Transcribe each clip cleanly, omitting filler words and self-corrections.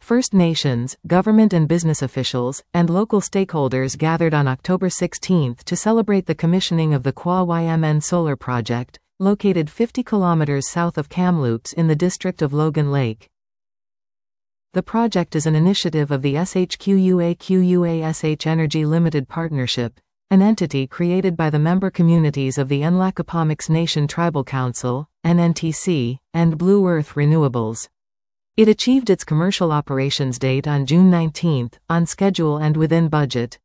First Nations, government and business officials, and local stakeholders gathered on October 16 to celebrate the commissioning of the Kwa YMN solar project, located 50 kilometers south of Kamloops in the district of Logan Lake. The project is an initiative of the SHQUA-QUA-SH Energy Limited Partnership, an entity created by the member communities of the Nlaka'pamux Nation Tribal Council, NNTC, and Blue Earth Renewables. It achieved its commercial operations date on June 19, on schedule and within budget.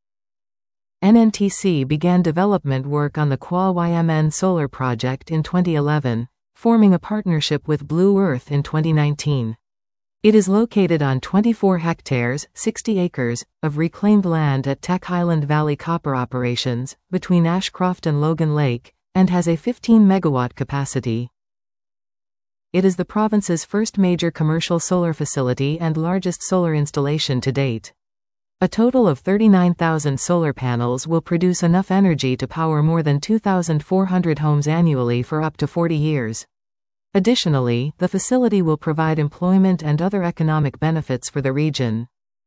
NNTC began development work on the Kwa YMN solar project in 2011, forming a partnership with Blue Earth in 2019. It is located on 24 hectares, 60 acres, of reclaimed land at Teck Highland Valley Copper Operations, between Ashcroft and Logan Lake, and has a 15-megawatt capacity. It is the province's first major commercial solar facility and largest solar installation to date. A total of 39,000 solar panels will produce enough energy to power more than 2,400 homes annually for up to 40 years. Additionally, the facility will provide employment and other economic benefits for the region.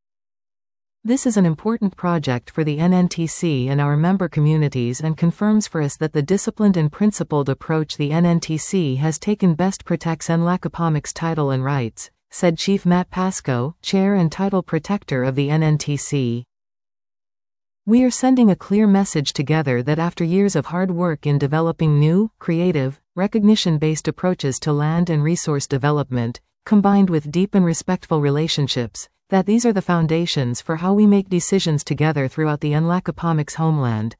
This is an important project for the NNTC and our member communities and confirms for us that the disciplined and principled approach the NNTC has taken best protects Nlaka'pamux title and rights, said Chief Matt Pascoe, Chair and Title Protector of the NNTC. We are sending a clear message together that after years of hard work in developing new, creative, recognition-based approaches to land and resource development, combined with deep and respectful relationships, that these are the foundations for how we make decisions together throughout the Nlaka'pamux homeland.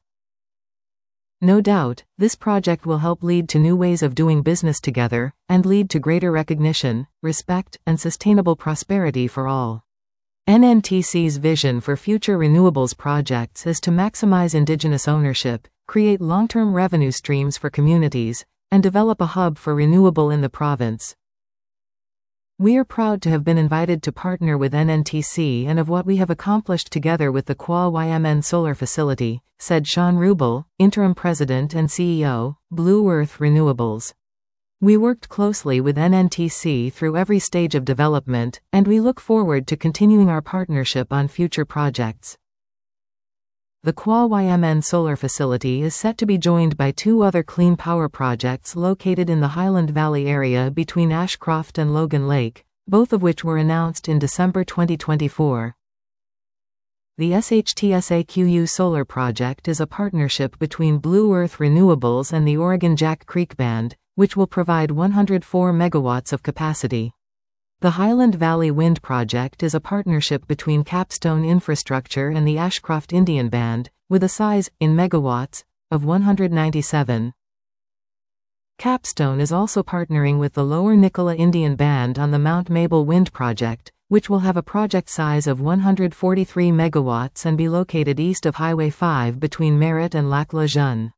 No doubt, this project will help lead to new ways of doing business together, and lead to greater recognition, respect, and sustainable prosperity for all. NNTC's vision for future renewables projects is to maximize Indigenous ownership, create long-term revenue streams for communities, and develop a hub for renewable in the province. We are proud to have been invited to partner with NNTC and of what we have accomplished together with the Kwa YMN solar facility, said Sean Rubel, Interim President and CEO, Blue Earth Renewables. We worked closely with NNTC through every stage of development, and we look forward to continuing our partnership on future projects. The Kwa YMN solar facility is set to be joined by two other clean power projects located in the Highland Valley area between Ashcroft and Logan Lake, both of which were announced in December 2024. The SHTSAQU solar project is a partnership between Blue Earth Renewables and the Oregon Jack Creek Band, which will provide 104 megawatts of capacity. The Highland Valley Wind Project is a partnership between Capstone Infrastructure and the Ashcroft Indian Band, with a size, in megawatts, of 197. Capstone is also partnering with the Lower Nicola Indian Band on the Mount Mabel Wind Project, which will have a project size of 143 megawatts and be located east of Highway 5 between Merritt and Lac La Jeune.